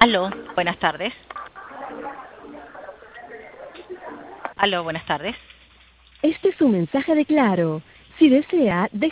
Aló, buenas tardes. Aló, buenas tardes. Este es un mensaje de Claro. Si desea,